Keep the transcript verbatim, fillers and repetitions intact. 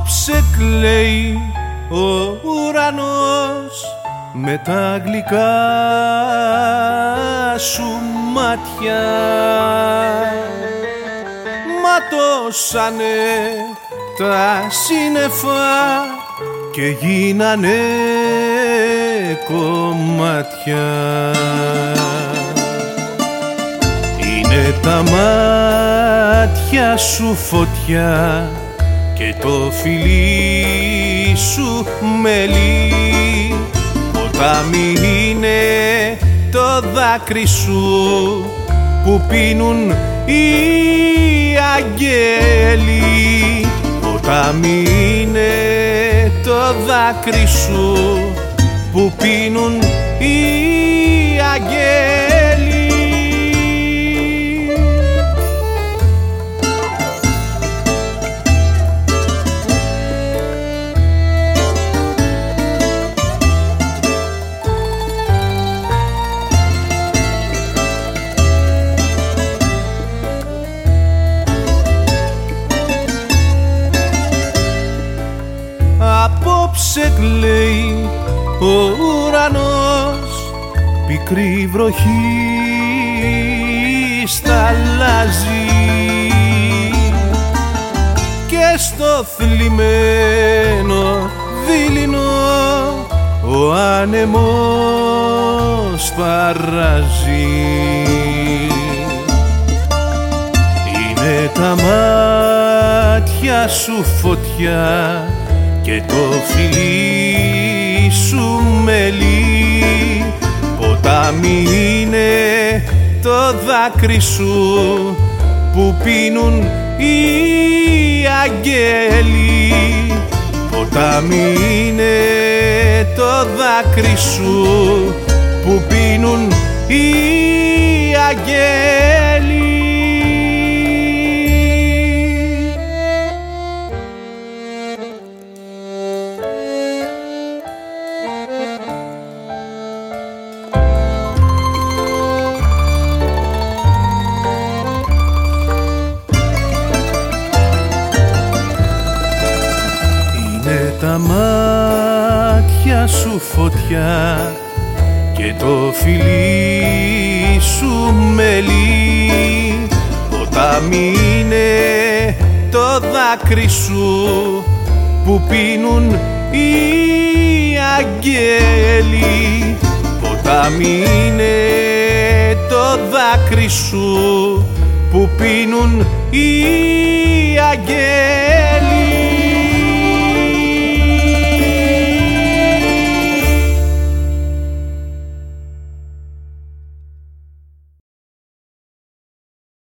Απόψε κλαίει ο ουρανός με τα γλυκά σου μάτια. Ματώσανε τα σύννεφα και γίνανε κομμάτια. Είναι τα μάτια σου φωτιά και το φιλί σου μέλι. Ποτάμι είναι το δάκρυ σου που πίνουν οι αγγέλοι. Ποτάμι είναι το δάκρυ σου που πίνουν οι αγγέλοι. Απόψε κλαίει ο ουρανός, πικρή βροχή σταλάζει και στο θλιμμένο δείλινο ο άνεμος παράζει. Είναι τα μάτια σου φωτιά και το φιλί σου μέλι. Ποτάμι είναι το δάκρυ σου που πίνουν οι αγγέλοι. Ποτάμι είναι το δάκρυ σου που πίνουν οι αγγέλοι. Τα μάτια σου φωτιά και το φιλί σου μέλι. Ποτάμι είναι το δάκρυ σου που πίνουν οι αγγέλοι. Ποτάμι είναι το δάκρυ σου που πίνουν οι αγγέλοι.